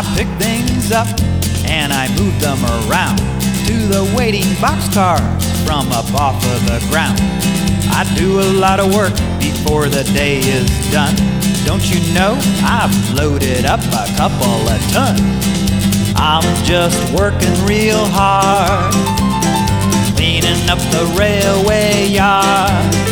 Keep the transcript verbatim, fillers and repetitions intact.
I pick things up and I move them around to the waiting boxcars from up off of the ground. I do a lot of work before the day is done. Don't you know I've loaded up a couple of tons? I'm just working real hard, cleaning up the railway yard.